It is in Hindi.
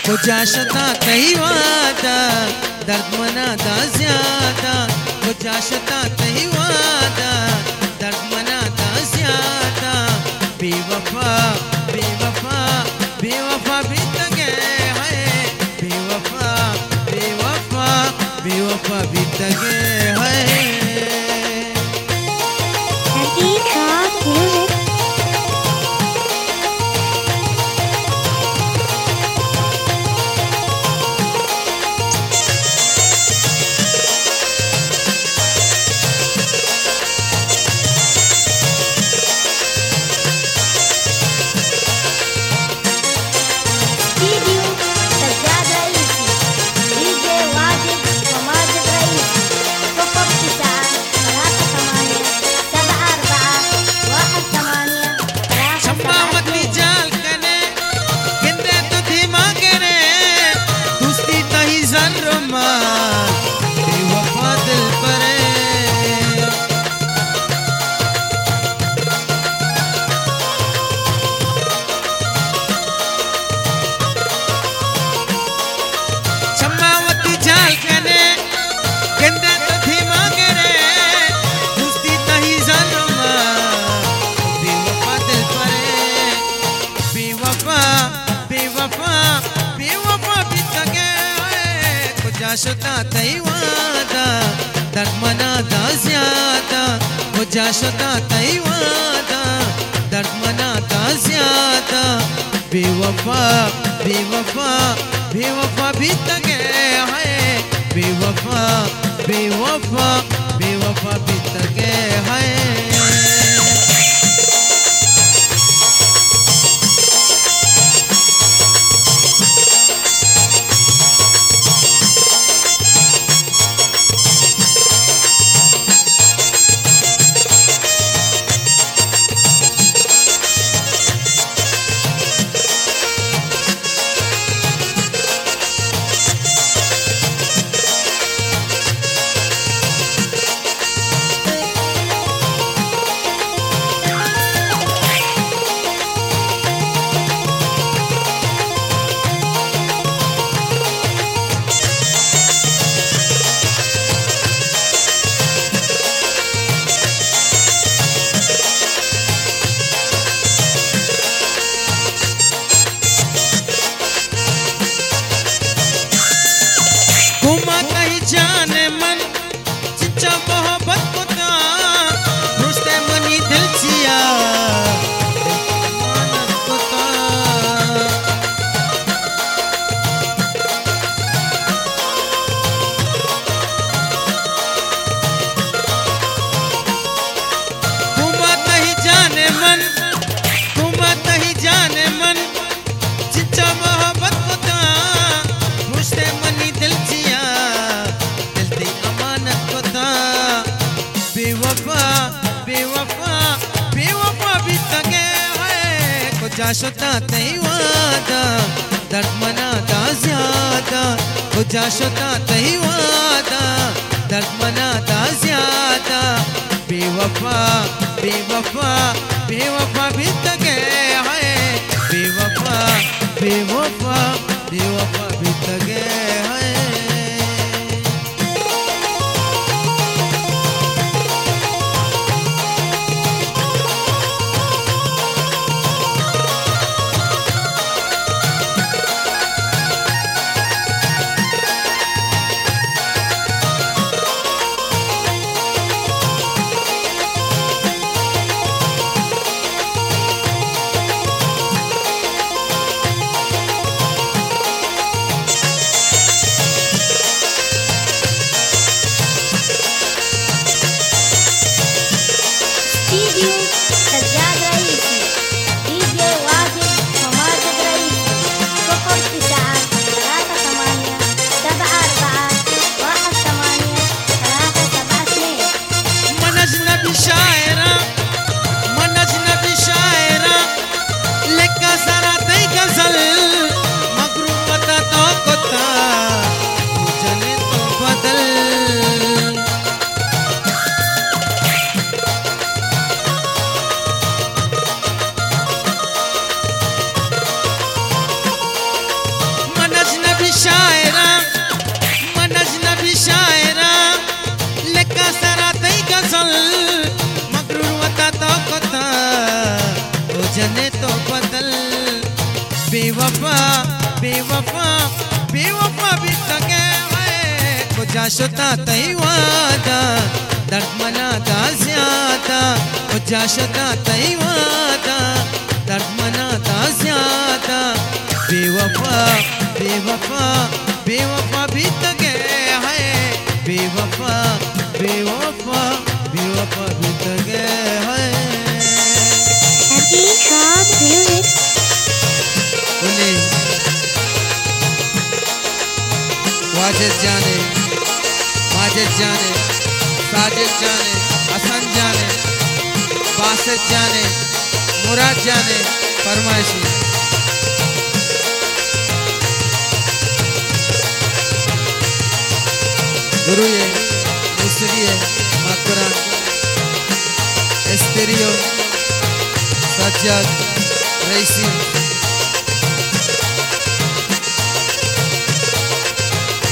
मुजाशता तही वादा दर्द मनादा ज्यादा, मुजाशता तही वादा दर्द मनादा ज्यादा। बेवफा बेवफा बेवफा भी तगे है, बेवफा बेवफा बेवफा भी तगे है। मुजाशता तही वादा दर्द मनादा ज्यादा, मुजाशता तही वादा दर्द मनादा ज्यादा। बेवफा बेवफा बेवफा भी तगे है, बेवफा बेवफा बेवफा भी तगे है। जाने मन चिच्चा मोहब्बत पुता रुश्ते मनी दिल चिया पुता। हुमत ही जाने मन, हुमत ही जाने मन चिच्चा मोहब्बत पुता रुश्ते मनी दिल चिया। बेवफा बेवफा बेवफा भी तगे है, मुजाशता तही वादा दर्द मनादा ज्यादा, मुजाशता तही वादा दर्द मनादा ज्यादा। बेवफा बेवफा बेवफा भी तगे है, बेवफा बेवफा बेवफा भी तगे है। बेवफा बेवफा बेवफा बीत गए कुछ शुता तई वादा दर्द मनाता ज्यादा कुछ शुता तई वादा दर्द मनाता ज्यादा बेवफा बेवफा बेवफा बीत गए है बेवफा बेवफा बेवफा बीत गए है वाजिद जाने माजिद जाने साजिद जाने हसन जाने बासित जाने मुराद जाने फरमाइशी गुरु ये मुसरी है मकरान एस्टेरियो सज्जाद रईसी